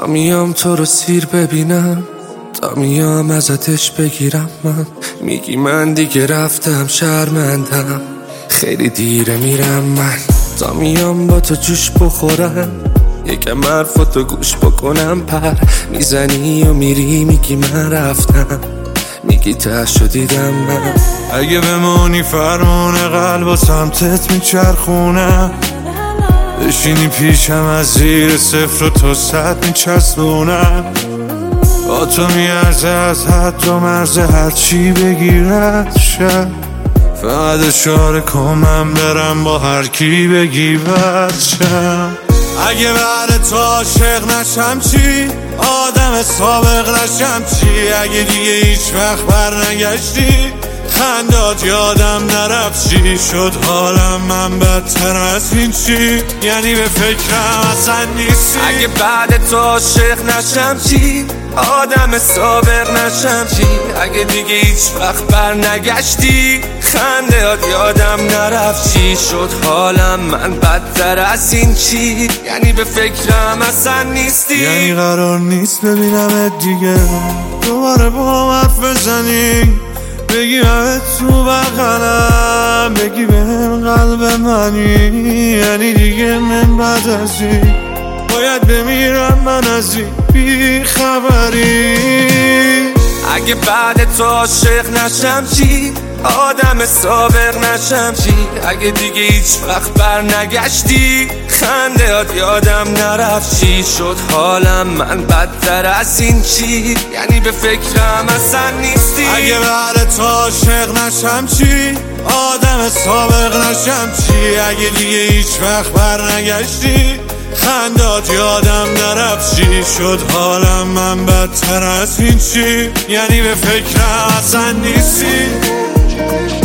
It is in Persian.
تا میام تو رو سیر ببینم، تا میام ازتش بگیرم. من میگی من دیگه رفتم شرمندم، خیلی دیره میرم من. تا میام با تو جوش بخورم، یکم حرفاتو گوش بکنم. پر میزنی و میری میگی من رفتم، میگی تهشو دیدم من. اگه بمونی فرمون قلب و سمتت میچرخونم، بشینی پیشم از زیر صفر و تا 100 میچسبونم. با تو میارزه از حد و مرز هرچی بگیرد شد، فقط اشاره کن من برم با هر کی بگی بد شم. اگه بعد تو عاشق نشم چی؟ آدم سابق نشم چی؟ اگه دیگه هیچ وقت بر نگشتی، خندات یادم نرفت چی شد حالم من بدتر از این چی؟ یعنی به فکرم اصلا نیستی. اگه بعد تو عاشق نشم چی؟ آدم سابق نشم چی؟ اگه دیگه هیچ وقت بر نگشتی، خندهات یادم نرفت چی شد حالم من بدتر از این چی؟ یعنی به فکرم اصلا نیستی. یعنی قرار نیست ببینمت دیگه، دوباره با حرف بزنی، بگی همه تو بغلم، بگی بهم قلب منی. یعنی دیگه من بعد از این باید بمیرم من از این بی خبری. اگه بعد تو عاشق نشم چی؟ آدم سابق نشم چی؟ اگه دیگه هیچ وقت بر نگشتی، خندهات یادم نرفت چی شد حالم من بدتر از این چی؟ یعنی به فکرم اصلا نیستی. اگه بعد تو عاشق نشم چی؟ آدم سابق نشم چی؟ اگه دیگه هیچ وقت بر نگشتی، خندات یادم نرفت چی شد حالم من بدتر از این چی؟ یعنی به فکرم اصلا نیستی.